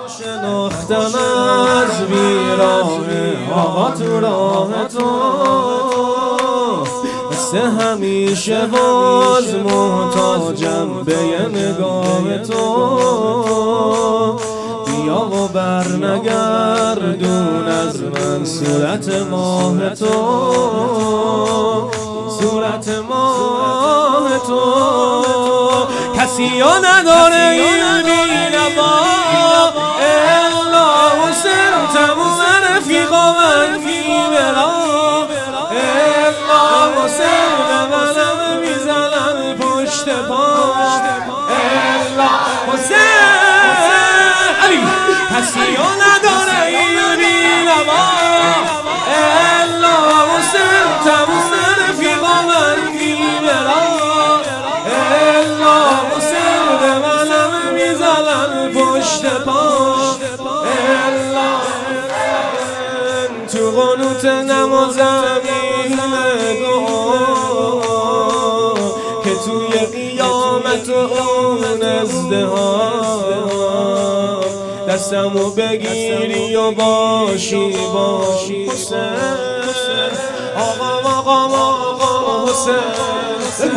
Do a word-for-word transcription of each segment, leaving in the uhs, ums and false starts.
شناختم از بیراه آقا تو راه تو، مثل همیشه باز محتاجم به یه نگاه تو. بیا و برنگردون از من صورت ماه تو، صورت ماه تو. کسی ها نداره این بینوا الا حسین، تموم رفیقا من میبرا الا حسین، به منم میزنن پشت پا الا حسین. علی کسی ها نداره این بینوا الا حسین، تموم رفیقا من میبرا الا حسین، به منم میزنن پشت پا الا حسین. تو قنوت نمازم این دعا که توی قیامت و اون ازدهام دستمو بگیری و باشی باشی حسین. آقا آقا آقا حسین،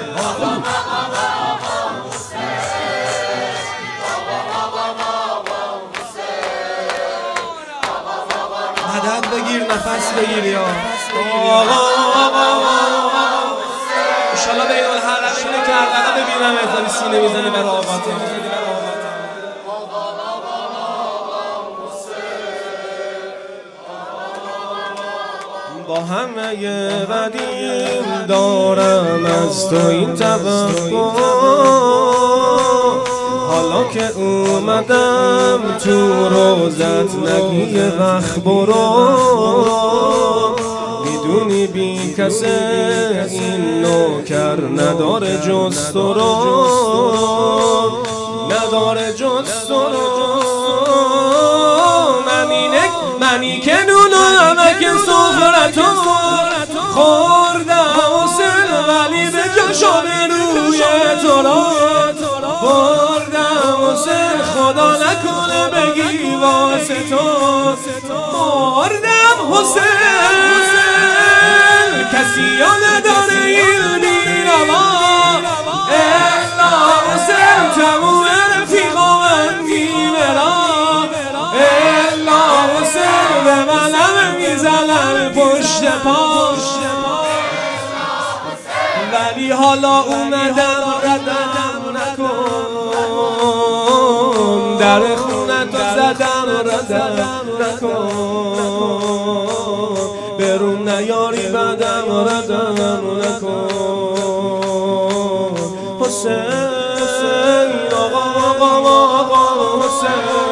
مدد بگیر نفس بگیر یا آقا آقا انشالله بین الحرمین کربلا ببینم ازداری سینه میزنی بر آقاتا. با همه بدیم دارم از تو این توقع، حالا که اومدم تو روزت نگی یه وقت برو. میدونی بی کسه این نوکر نداره جز تو رو، نداره جز تو رو. منی منی که نونو همه که سفرتو خوردم حسین، ولی به جاشو به روی تو را بردم حسین. خدا نکنه بگی واسه تو مردم حسین. کسی ها نداره این بیروا الا حسین، تموم رفیقا من میبرا الا حسین، به منم میزنن پشت پا. ولی حالا اومدم ردم نکن، در خونتو زدم ردم نکن، برون نیاری بدم ردم نکن حسین. آقا آقا آقا حسین.